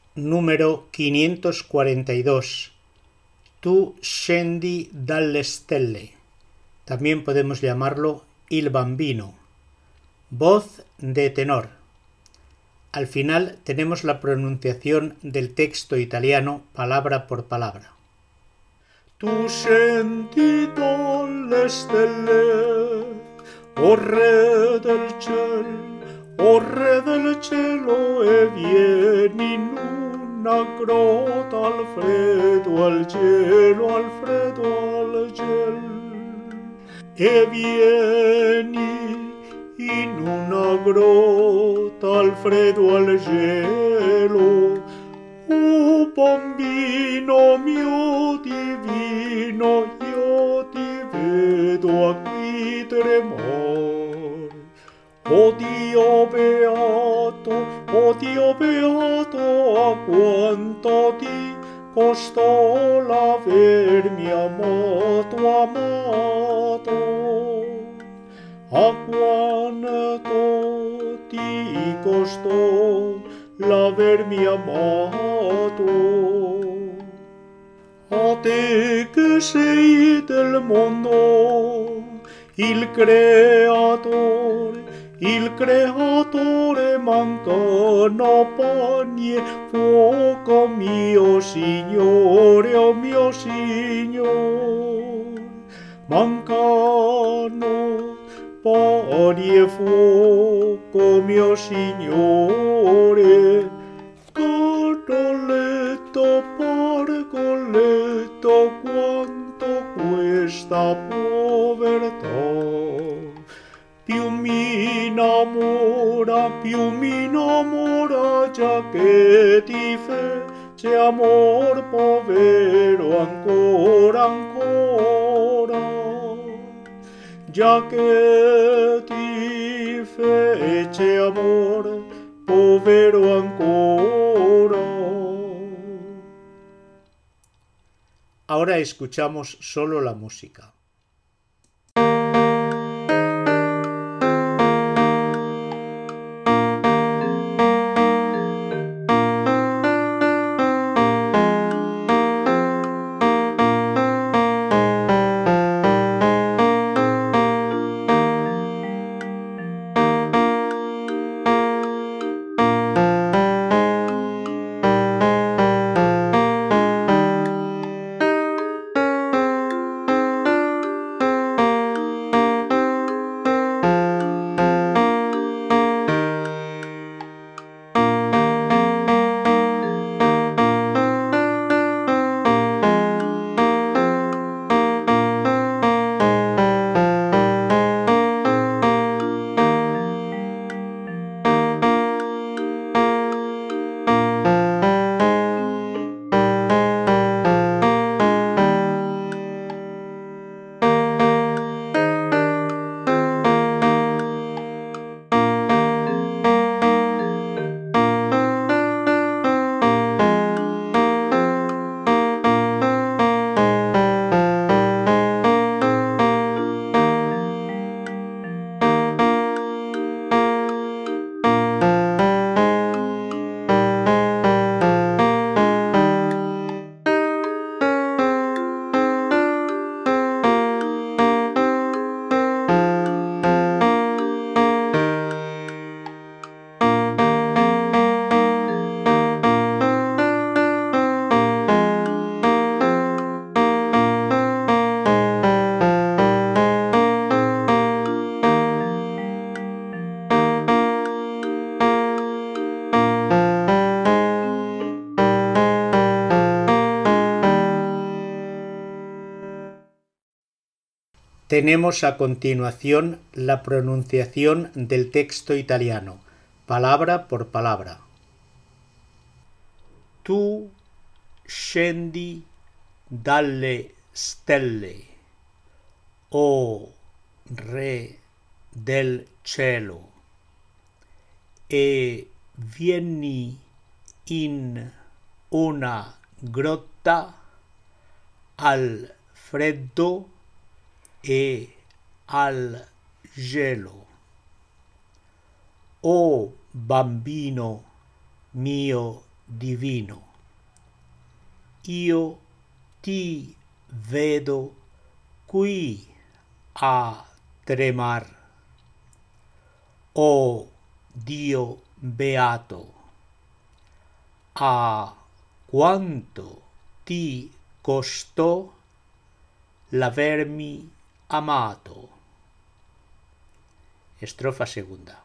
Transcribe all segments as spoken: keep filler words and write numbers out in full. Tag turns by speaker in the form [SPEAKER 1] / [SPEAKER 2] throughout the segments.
[SPEAKER 1] Número quinientos cuarenta y dos. Tu scendi dalle stelle. También podemos llamarlo il bambino. Voz de tenor. Al final tenemos la pronunciación del texto italiano palabra por palabra. Tu scendi dalle stelle, o re del cielo, o re del cielo, e vieni in una grota al freddo al cielo, al freddo al cielo, e vieni in una grota al freddo al cielo, oh bambino mio divino, io ti vedo qui tremor. Oh Dio beato, oh Dio beato, a quanto ti costò l'avermi amato, amato. A quanto ti costò l'avermi amato. A te che sei del mondo, il creatore, il creatore, mancano pani e fuoco, mio Signore, oh mio Signore. Mancano pani e fuoco, mio Signore. Cartoletto, parcoletto, quanto questa povertà. Più mi innamora, più mi innamora, già che ti fece amor povero ancora, ancora. Già che ti fece amor povero ancora. Ahora escuchamos solo la música. Tenemos a continuación la pronunciación del texto italiano, palabra por palabra. Tu scendi dalle stelle, o Re del cielo, e vieni in una grotta al freddo e al gelo. O bambino mio divino. Io ti vedo qui a tremar. Oh Dio beato, a quanto ti costò l'avermi amato. Estrofa segunda.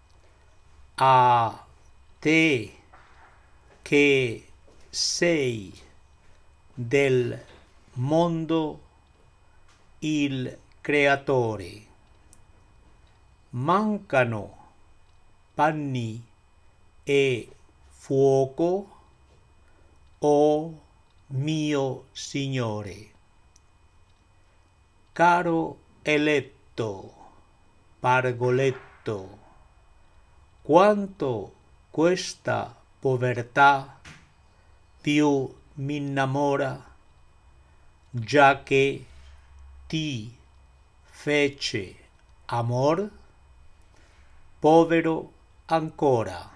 [SPEAKER 1] A te che sei del mondo il creatore, mancano panni e fuoco, oh mio Signore. Caro eletto Pargoletto, quanto questa povertà più m'innamora, già che ti fece amor, povero ancora.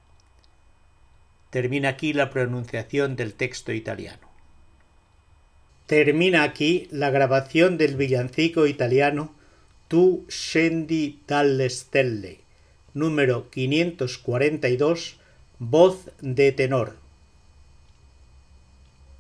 [SPEAKER 1] Termina aquí la pronunciación del texto italiano. Termina aquí la grabación del villancico italiano Tu scendi dalle stelle, número quinientos cuarenta y dos, voz de tenor.